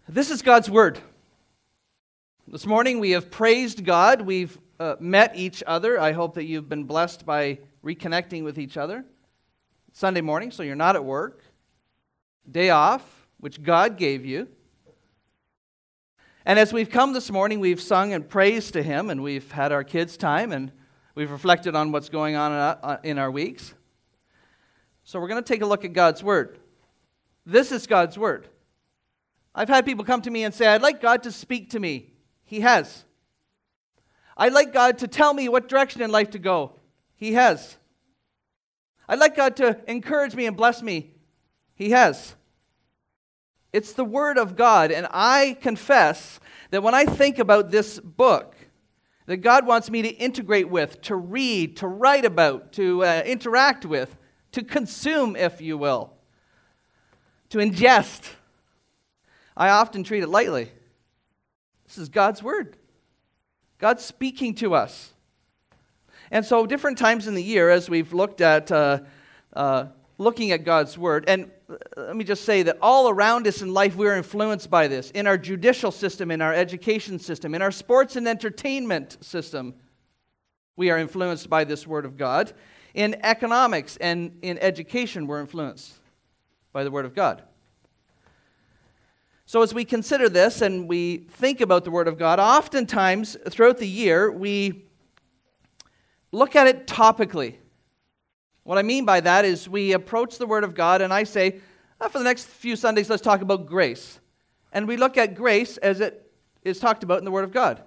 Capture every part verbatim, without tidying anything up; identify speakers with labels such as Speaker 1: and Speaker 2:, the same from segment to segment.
Speaker 1: This is God's Word. This morning we have praised God. We've uh, met each other. I hope that you've been blessed by reconnecting with each other. Sunday morning, so you're not at work. Day off, which God gave you. And as we've come this morning, we've sung and praised to Him, and we've had our kids' time, and we've reflected on what's going on in our, in our weeks. So we're going to take a look at God's Word. This is God's Word. I've had people come to me and say, I'd like God to speak to me. He has. I'd like God to tell me what direction in life to go. He has. I'd like God to encourage me and bless me. He has. It's the Word of God, and I confess that when I think about this book that God wants me to integrate with, to read, to write about, to uh, interact with, to consume, if you will, to ingest, I often treat it lightly. This is God's Word. God's speaking to us. And so different times in the year as we've looked at uh, uh, looking at God's Word, and let me just say that all around us in life we're influenced by this. In our judicial system, in our education system, in our sports and entertainment system, we are influenced by this Word of God. In economics and in education, we're influenced by the Word of God. So as we consider this and we think about the Word of God, oftentimes throughout the year we look at it topically. What I mean by that is we approach the Word of God and I say, oh, for the next few Sundays let's talk about grace. And we look at grace as it is talked about in the Word of God.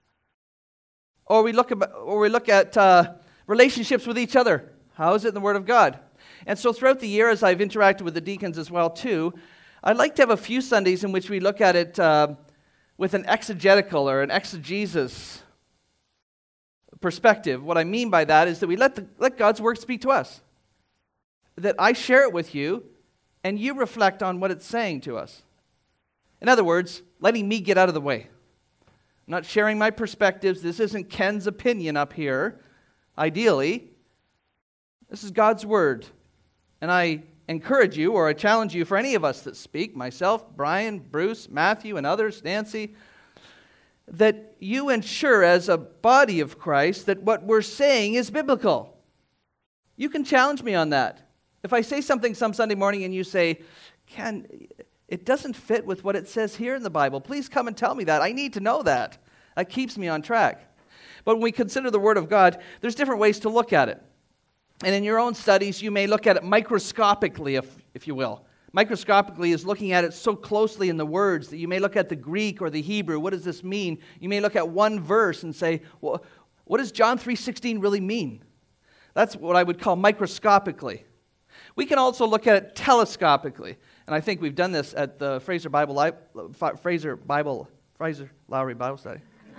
Speaker 1: Or we look, about, or we look at uh, relationships with each other. How is it in the Word of God? And so throughout the year, as I've interacted with the deacons as well too, I'd like to have a few Sundays in which we look at it uh, with an exegetical or an exegesis perspective. What I mean by that is that we let, the, let God's Word speak to us. That I share it with you, and you reflect on what it's saying to us. In other words, letting me get out of the way. I'm not sharing my perspectives. This isn't Ken's opinion up here, ideally. This is God's Word. And I encourage you, or I challenge you for any of us that speak, myself, Brian, Bruce, Matthew, and others, Nancy, that you ensure as a body of Christ that what we're saying is biblical. You can challenge me on that. If I say something some Sunday morning and you say, Ken, it doesn't fit with what it says here in the Bible, please come and tell me that. I need to know that. That keeps me on track. But when we consider the Word of God, there's different ways to look at it. And in your own studies, you may look at it microscopically, if, if you will. Microscopically is looking at it so closely in the words that you may look at the Greek or the Hebrew. What does this mean? You may look at one verse and say, well, what does John three sixteen really mean? That's what I would call microscopically. We can also look at it telescopically. And I think we've done this at the Fraser Bible, Fraser Bible, Fraser Lowry Bible Study.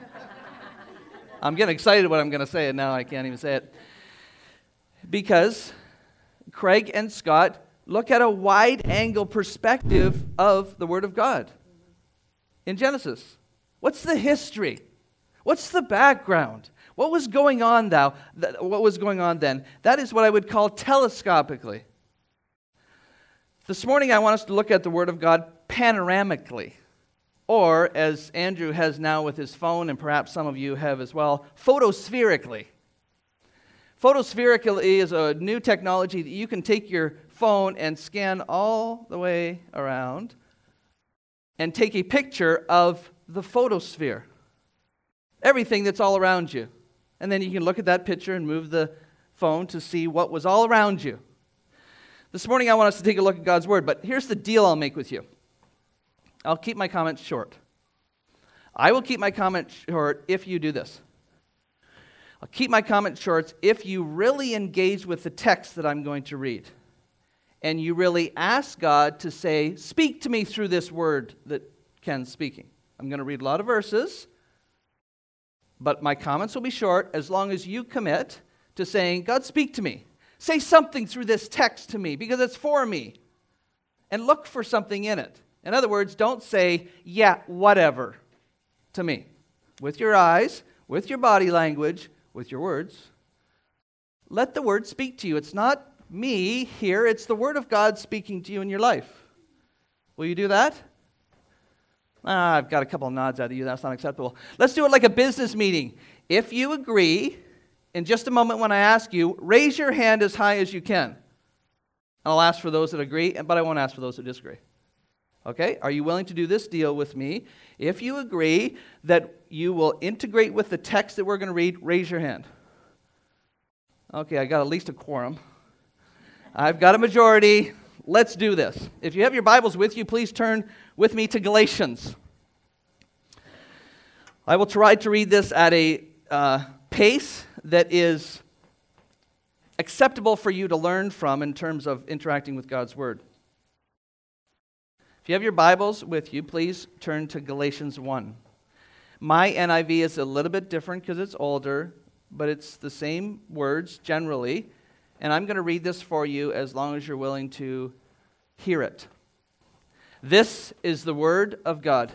Speaker 1: I'm getting excited what I'm going to say, and now I can't even say it. Because Craig and Scott look at a wide-angle perspective of the Word of God in Genesis. What's the history? What's the background? What was going on thou? What was going on then? That is what I would call telescopically. This morning I want us to look at the Word of God panoramically, or as Andrew has now with his phone, and perhaps some of you have as well, photospherically. Photospherically is a new technology that you can take your phone and scan all the way around and take a picture of the photosphere. Everything that's all around you. And then you can look at that picture and move the phone to see what was all around you. This morning I want us to take a look at God's Word, but here's the deal I'll make with you. I'll keep my comments short. I will keep my comments short if you do this. I'll keep my comments short if you really engage with the text that I'm going to read. And you really ask God to say, speak to me through this word that Ken's speaking. I'm going to read a lot of verses, but my comments will be short as long as you commit to saying, God, speak to me. Say something through this text to me because it's for me. And look for something in it. In other words, don't say, yeah, whatever, to me. With your eyes, with your body language, with your words. Let the Word speak to you. It's not me here, it's the Word of God speaking to you in your life. Will you do that? Ah, I've got a couple of nods out of you. That's not acceptable. Let's do it like a business meeting. If you agree, in just a moment when I ask you, raise your hand as high as you can. I'll ask for those that agree, but I won't ask for those that disagree. Okay? Are you willing to do this deal with me? If you agree that you will integrate with the text that we're going to read, raise your hand. Okay, I got at least a quorum. I've got a majority. Let's do this. If you have your Bibles with you, please turn with me to Galatians. I will try to read this at a uh, pace that is acceptable for you to learn from in terms of interacting with God's Word. If you have your Bibles with you, please turn to Galatians one. My N I V is a little bit different because it's older, but it's the same words generally. And I'm going to read this for you as long as you're willing to hear it. This is the Word of God.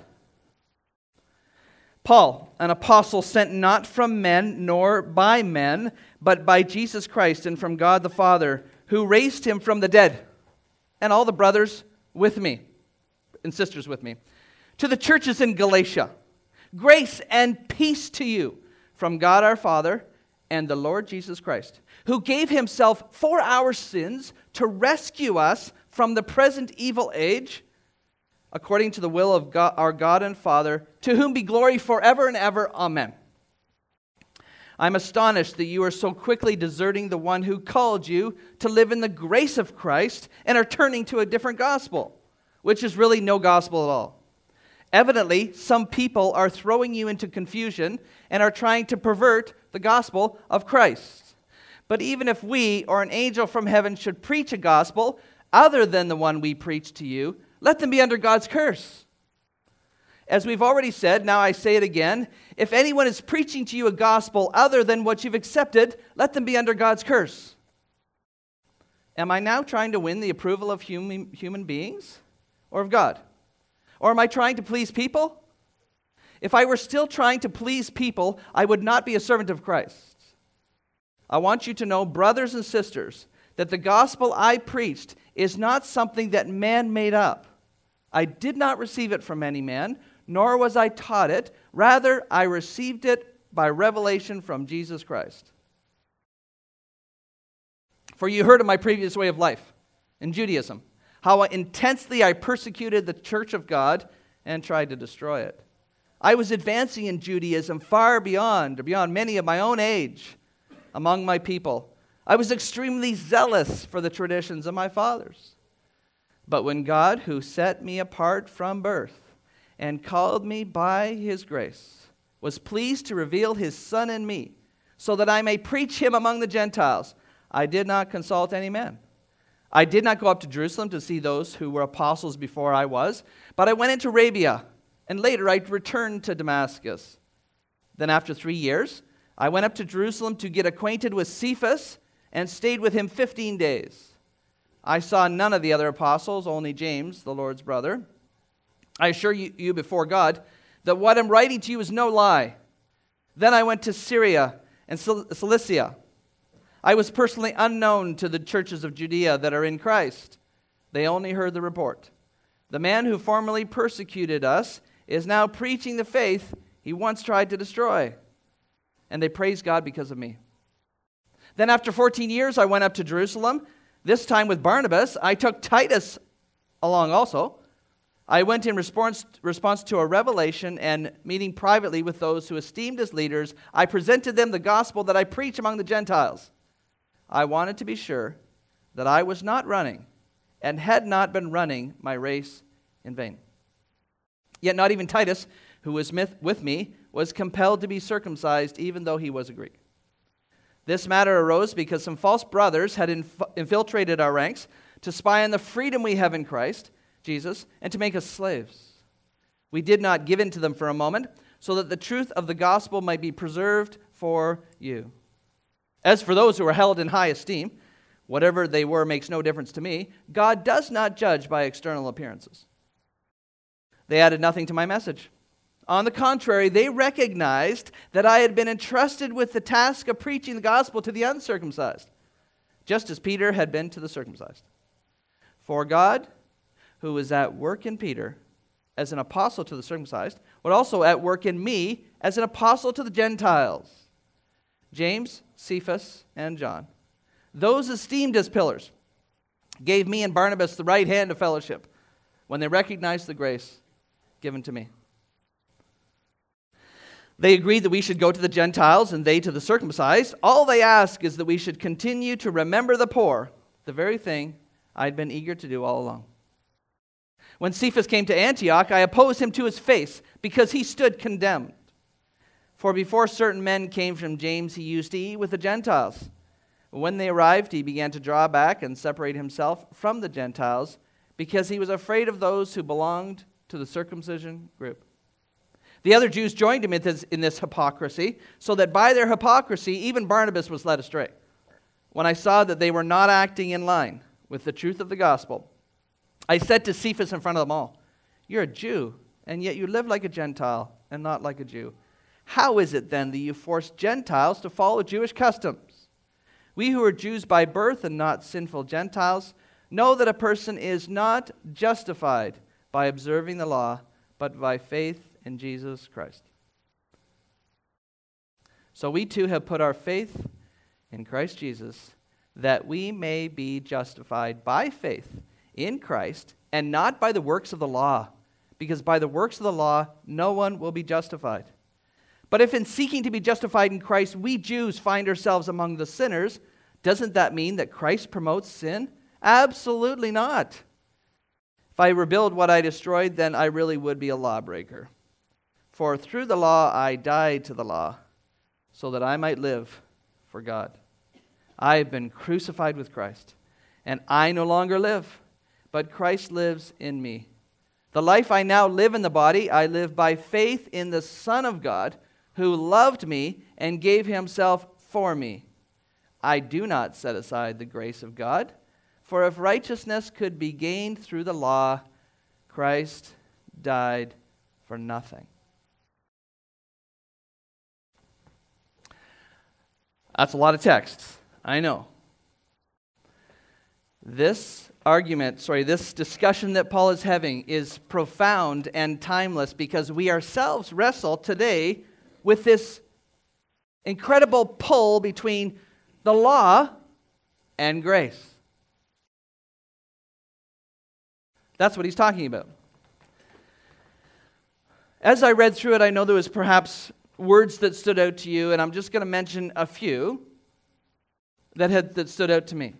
Speaker 1: Paul, an apostle sent not from men nor by men, but by Jesus Christ and from God the Father, who raised him from the dead, and all the brothers with me, and sisters with me, to the churches in Galatia, grace and peace to you from God our Father and the Lord Jesus Christ, who gave himself for our sins to rescue us from the present evil age, according to the will of God, our God and Father, to whom be glory forever and ever. Amen. I'm astonished that you are so quickly deserting the one who called you to live in the grace of Christ and are turning to a different gospel, which is really no gospel at all. Evidently, some people are throwing you into confusion and are trying to pervert the gospel of Christ. But even if we or an angel from heaven should preach a gospel other than the one we preach to you, let them be under God's curse. As we've already said, now I say it again, if anyone is preaching to you a gospel other than what you've accepted, let them be under God's curse. Am I now trying to win the approval of human, human beings or of God? Or am I trying to please people? If I were still trying to please people, I would not be a servant of Christ. I want you to know, brothers and sisters, that the gospel I preached is not something that man made up. I did not receive it from any man, nor was I taught it. Rather, I received it by revelation from Jesus Christ. For you heard of my previous way of life in Judaism, how intensely I persecuted the church of God and tried to destroy it. I was advancing in Judaism far beyond, or beyond many of my own age among my people. I was extremely zealous for the traditions of my fathers. But when God, who set me apart from birth and called me by his grace, was pleased to reveal his Son in me, so that I may preach him among the Gentiles, I did not consult any man. I did not go up to Jerusalem to see those who were apostles before I was, but I went into Arabia, and later I returned to Damascus. Then after three years, I went up to Jerusalem to get acquainted with Cephas, and stayed with him fifteen days. I saw none of the other apostles, only James, the Lord's brother. I assure you, you before God that what I'm writing to you is no lie. Then I went to Syria and Cilicia. I was personally unknown to the churches of Judea that are in Christ. They only heard the report. The man who formerly persecuted us is now preaching the faith he once tried to destroy. And they praise God because of me. Then after fourteen years, I went up to Jerusalem. This time with Barnabas, I took Titus along also. I went in response, response to a revelation, and meeting privately with those who esteemed as leaders, I presented them the gospel that I preach among the Gentiles. I wanted to be sure that I was not running and had not been running my race in vain. Yet not even Titus, who was with me, was compelled to be circumcised, even though he was a Greek. This matter arose because some false brothers had inf- infiltrated our ranks to spy on the freedom we have in Christ Jesus and to make us slaves. We did not give in to them for a moment, so that the truth of the gospel might be preserved for you. As for those who are held in high esteem, whatever they were makes no difference to me. God does not judge by external appearances. They added nothing to my message. On the contrary, they recognized that I had been entrusted with the task of preaching the gospel to the uncircumcised, just as Peter had been to the circumcised. For God, who was at work in Peter, as an apostle to the circumcised, but also at work in me as an apostle to the Gentiles. James, Cephas, and John, those esteemed as pillars, gave me and Barnabas the right hand of fellowship when they recognized the grace given to me. They agreed that we should go to the Gentiles and they to the circumcised. All they ask is that we should continue to remember the poor, the very thing I'd been eager to do all along. When Cephas came to Antioch, I opposed him to his face because he stood condemned. For before certain men came from James, he used to eat with the Gentiles. When they arrived, he began to draw back and separate himself from the Gentiles because he was afraid of those who belonged to the circumcision group. The other Jews joined him in this, in this hypocrisy, so that by their hypocrisy, even Barnabas was led astray. When I saw that they were not acting in line with the truth of the gospel, I said to Cephas in front of them all, "You're a Jew, and yet you live like a Gentile and not like a Jew. How is it then that you force Gentiles to follow Jewish customs? We who are Jews by birth and not sinful Gentiles know that a person is not justified by observing the law, but by faith in Jesus Christ. So we too have put our faith in Christ Jesus, that we may be justified by faith in Christ and not by the works of the law, because by the works of the law no one will be justified. But if in seeking to be justified in Christ we Jews find ourselves among the sinners, doesn't that mean that Christ promotes sin? Absolutely not. If I rebuild what I destroyed, then I really would be a lawbreaker. For through the law I died to the law, so that I might live for God. I have been crucified with Christ, and I no longer live, but Christ lives in me. The life I now live in the body, I live by faith in the Son of God, who loved me and gave himself for me. I do not set aside the grace of God, for if righteousness could be gained through the law, Christ died for nothing." That's a lot of text, I know. This argument, sorry, this discussion that Paul is having is profound and timeless because we ourselves wrestle today with this incredible pull between the law and grace. That's what he's talking about. As I read through it, I know there was perhaps words that stood out to you, and I'm just going to mention a few that had that stood out to me.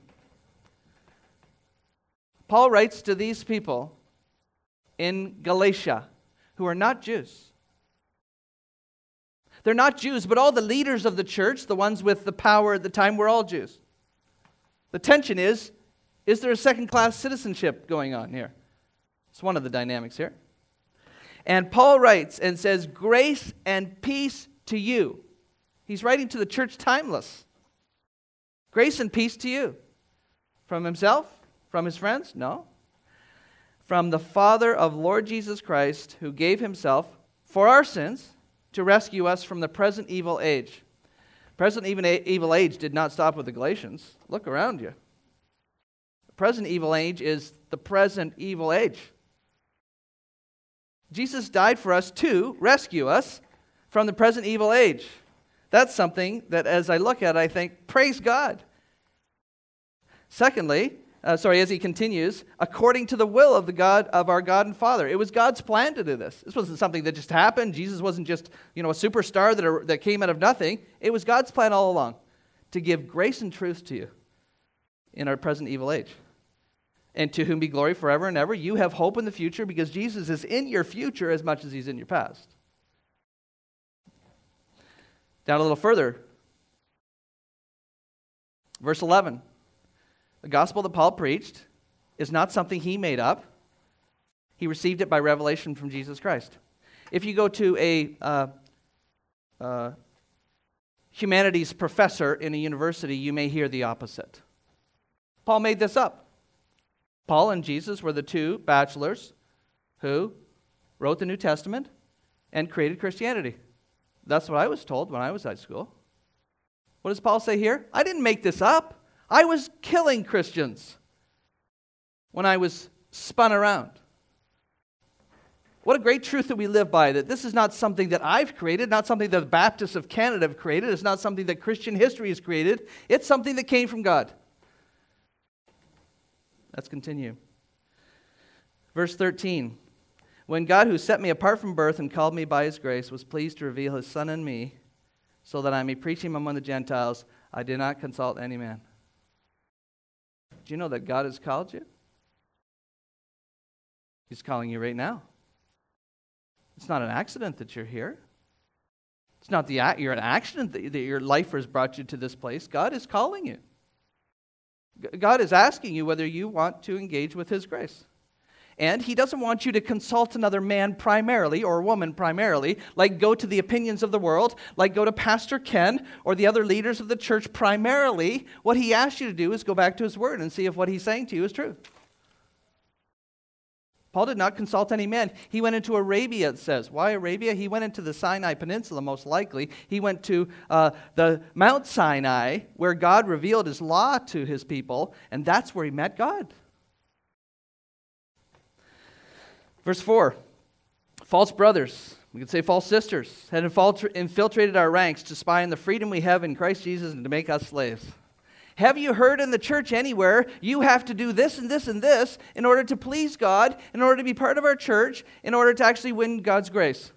Speaker 1: Paul writes to these people in Galatia who are not Jews. They're not Jews, but all the leaders of the church, the ones with the power at the time, were all Jews. The tension is, is there a second-class citizenship going on here? It's one of the dynamics here. And Paul writes and says, "Grace and peace to you." He's writing to the church timeless. Grace and peace to you. From himself? From his friends? No. From the Father of Lord Jesus Christ, who gave himself for our sins to rescue us from the present evil age. Present even evil age did not stop with the Galatians. Look around you. The present evil age is the present evil age. Jesus died for us to rescue us from the present evil age. That's something that as I look at it, I think, praise God. Secondly, uh, sorry, as he continues, according to the will of the God of our God and Father. It was God's plan to do this. This wasn't something that just happened. Jesus wasn't just, you know, a superstar that, that came out of nothing. It was God's plan all along to give grace and truth to you in our present evil age. And to whom be glory forever and ever. You have hope in the future because Jesus is in your future as much as he's in your past. Down a little further. Verse eleven. The gospel that Paul preached is not something he made up. He received it by revelation from Jesus Christ. If you go to a uh, uh, humanities professor in a university, you may hear the opposite. Paul made this up. Paul and Jesus were the two bachelors who wrote the New Testament and created Christianity. That's what I was told when I was at school. What does Paul say here? I didn't make this up. I was killing Christians when I was spun around. What a great truth that we live by, that this is not something that I've created, not something that the Baptists of Canada have created. It's not something that Christian history has created. It's something that came from God. Let's continue. Verse thirteen. When God, who set me apart from birth and called me by his grace, was pleased to reveal his Son in me, so that I may preach him among the Gentiles, I did not consult any man. Do you know that God has called you? He's calling you right now. It's not an accident that you're here. It's not the you're an accident that, that your life has brought you to this place. God is calling you. God is asking you whether you want to engage with his grace. And he doesn't want you to consult another man primarily, or woman primarily, like go to the opinions of the world, like go to Pastor Ken or the other leaders of the church primarily. What he asks you to do is go back to his word and see if what he's saying to you is true. Paul did not consult any man. He went into Arabia, it says. Why Arabia? He went into the Sinai Peninsula, most likely. He went to uh, the Mount Sinai, where God revealed his law to his people, and that's where he met God. Verse four, false brothers, we could say false sisters, had infiltrated our ranks to spy on the freedom we have in Christ Jesus and to make us slaves. Have you heard in the church anywhere, you have to do this and this and this in order to please God, in order to be part of our church, in order to actually win God's grace?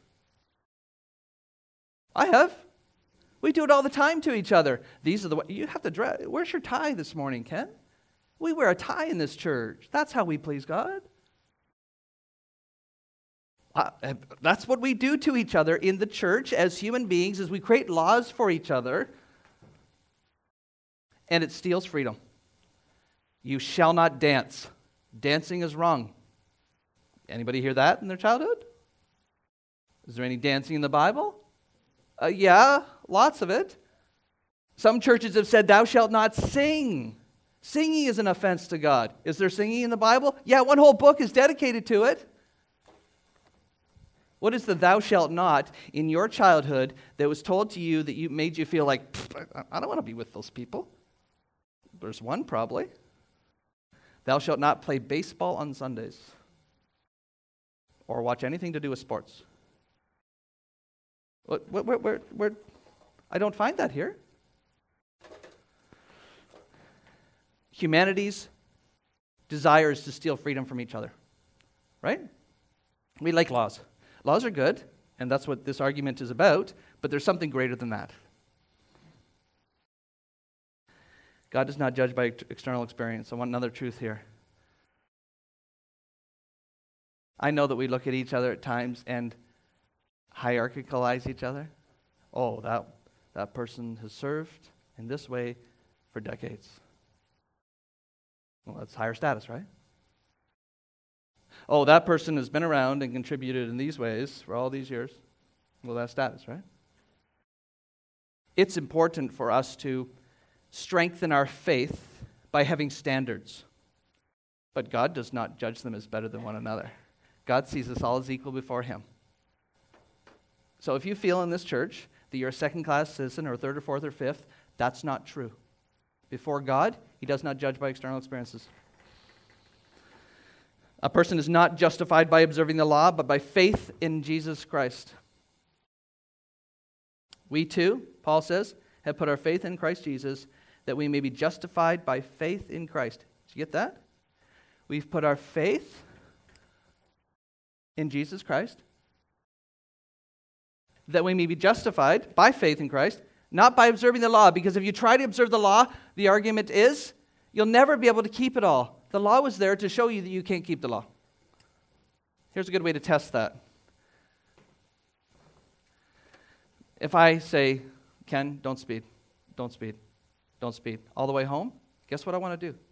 Speaker 1: I have. We do it all the time to each other. These are the you have to dress. Where's your tie this morning, Ken? We wear a tie in this church. That's how we please God. Uh, that's what we do to each other in the church as human beings, as we create laws for each other, and it steals freedom. You shall not dance. Dancing is wrong. Anybody hear that in their childhood? Is there any dancing in the Bible? Uh, yeah, lots of it. Some churches have said, thou shalt not sing. Singing is an offense to God. Is there singing in the Bible? Yeah, one whole book is dedicated to it. What is the thou shalt not in your childhood that was told to you that you made you feel like, I don't want to be with those people? There's one probably. Thou shalt not play baseball on Sundays or watch anything to do with sports. What, where, where, where, where? I don't find that here. Humanity's desire is to steal freedom from each other, right? We like laws. Laws are good, and that's what this argument is about, but there's something greater than that. God does not judge by external experience. I want another truth here. I know that we look at each other at times and hierarchicalize each other. Oh, that, that person has served in this way for decades. Well, that's higher status, right? Oh, that person has been around and contributed in these ways for all these years. Well, that's status, right? It's important for us to strengthen our faith by having standards. But God does not judge them as better than one another. God sees us all as equal before him. So if you feel in this church that you're a second-class citizen or third or fourth or fifth, that's not true. Before God, he does not judge by external experiences. A person is not justified by observing the law, but by faith in Jesus Christ. We too, Paul says, have put our faith in Christ Jesus, that we may be justified by faith in Christ. Did you get that? We've put our faith in Jesus Christ, that we may be justified by faith in Christ, not by observing the law, because if you try to observe the law, the argument is you'll never be able to keep it all. The law was there to show you that you can't keep the law. Here's a good way to test that. If I say, Ken, don't speed, don't speed, don't speed, all the way home, guess what I want to do?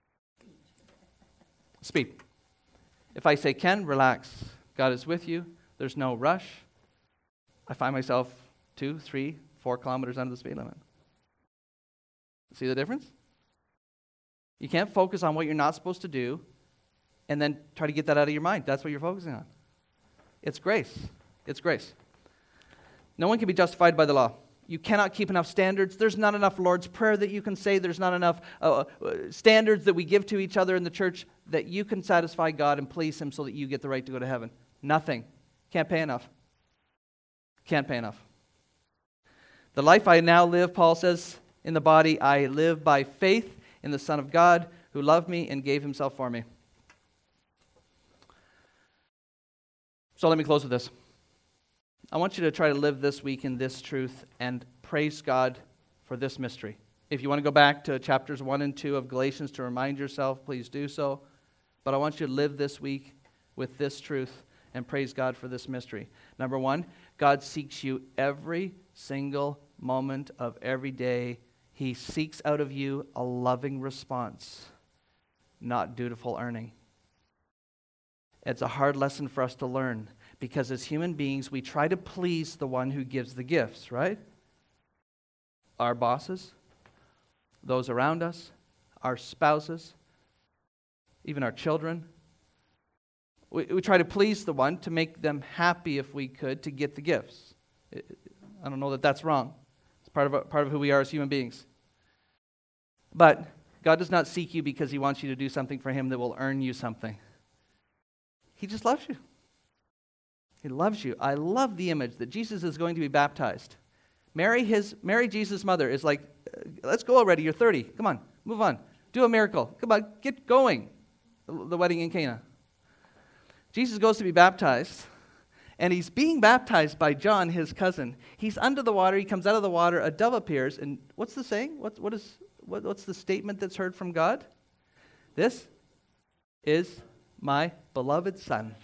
Speaker 1: Speed. If I say, Ken, relax, God is with you, there's no rush, I find myself two, three, four kilometers under the speed limit. See the difference? You can't focus on what you're not supposed to do and then try to get that out of your mind. That's what you're focusing on. It's grace. It's grace. No one can be justified by the law. You cannot keep enough standards. There's not enough Lord's Prayer that you can say. There's not enough uh, standards that we give to each other in the church that you can satisfy God and please him so that you get the right to go to heaven. Nothing. Can't pay enough. Can't pay enough. The life I now live, Paul says, in the body, I live by faith in the Son of God who loved me and gave himself for me. So let me close with this. I want you to try to live this week in this truth and praise God for this mystery. If you want to go back to chapters one and two of Galatians to remind yourself, please do so. But I want you to live this week with this truth and praise God for this mystery. Number one, God seeks you every single moment of every day. He seeks out of you a loving response, not dutiful earning. It's a hard lesson for us to learn because as human beings, we try to please the one who gives the gifts, right? Our bosses, those around us, our spouses, even our children. We, we try to please the one to make them happy if we could to get the gifts. I don't know that that's wrong. It's part of, part of who we are as human beings. But God does not seek you because he wants you to do something for him that will earn you something. He just loves you. He loves you. I love the image that Jesus is going to be baptized. Mary, his, Mary, Jesus' mother, is like, let's go already, you're thirty. Come on, move on. Do a miracle. Come on, get going. The, the wedding in Cana. Jesus goes to be baptized, and he's being baptized by John, his cousin. He's under the water. He comes out of the water. A dove appears, and what's the saying? What, what is, what, what's the statement that's heard from God? This is my beloved Son,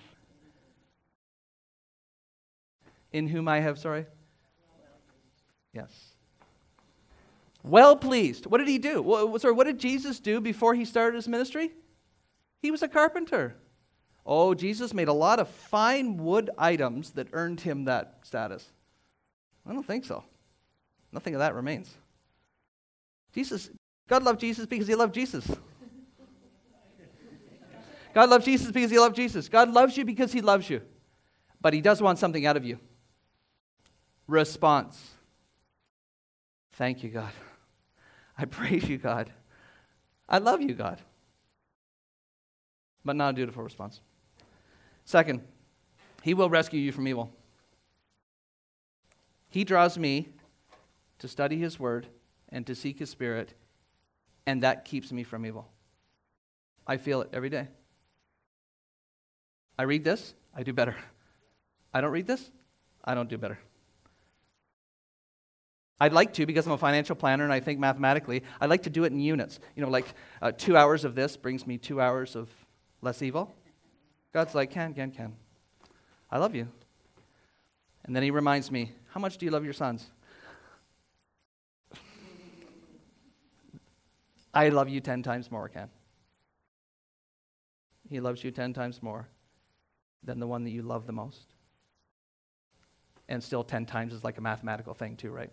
Speaker 1: in whom I have, sorry? Yes. Well pleased. What did he do? Well, sorry, what did Jesus do before he started his ministry? He was a carpenter. Oh, Jesus made a lot of fine wood items that earned him that status. I don't think so. Nothing of that remains. Jesus, God loved Jesus because he loved Jesus. God loved Jesus because he loved Jesus. God loves you because he loves you. But he does want something out of you. Response. Thank you, God. I praise you, God. I love you, God. But not a dutiful response. Second, he will rescue you from evil. He draws me to study his word and to seek his spirit, and that keeps me from evil. I feel it every day. I read this, I do better. I don't read this, I don't do better. I'd like to, because I'm a financial planner and I think mathematically, I'd like to do it in units. You know, like uh, two hours of this brings me two hours of less evil. God's like, can, can, can. I love you. And then he reminds me, how much do you love your sons? I love you ten times more, Ken. He loves you ten times more than the one that you love the most. And still ten times is like a mathematical thing too, right?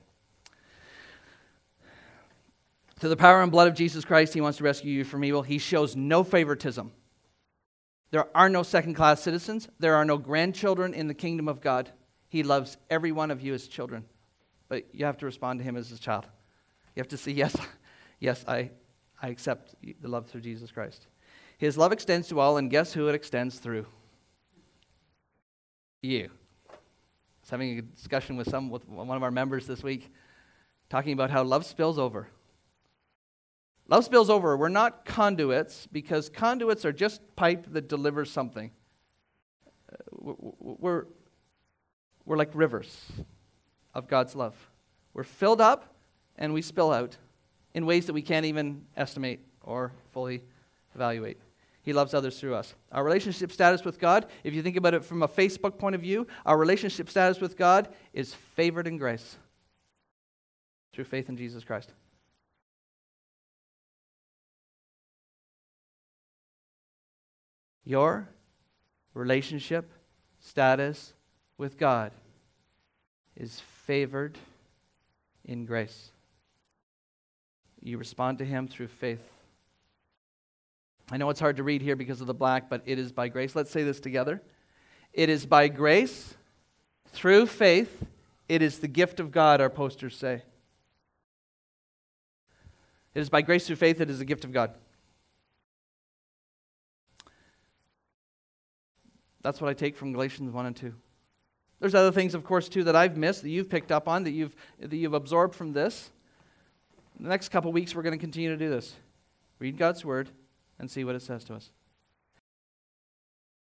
Speaker 1: Through the power and blood of Jesus Christ, he wants to rescue you from evil. He shows no favoritism. There are no second-class citizens. There are no grandchildren in the kingdom of God. He loves every one of you as children. But you have to respond to him as a child. You have to say, yes, yes, I, I accept the love through Jesus Christ. His love extends to all, and guess who it extends through? You. I was having a discussion with some with one of our members this week, talking about how love spills over. Love spills over. We're not conduits, because conduits are just pipe that delivers something. We're, we're like rivers of God's love. We're filled up and we spill out in ways that we can't even estimate or fully evaluate. He loves others through us. Our relationship status with God, if you think about it from a Facebook point of view, our relationship status with God is favored in grace through faith in Jesus Christ. Your relationship status with God is favored in grace. You respond to him through faith. I know it's hard to read here because of the black, but it is by grace. Let's say this together. It is by grace, through faith, it is the gift of God, our posters say. It is by grace through faith, it is the gift of God. That's what I take from Galatians one and two. There's other things, of course, too, that I've missed, that you've picked up on, that you've, that you've absorbed from this. The next couple weeks, we're going to continue to do this. Read God's Word and see what it says to us.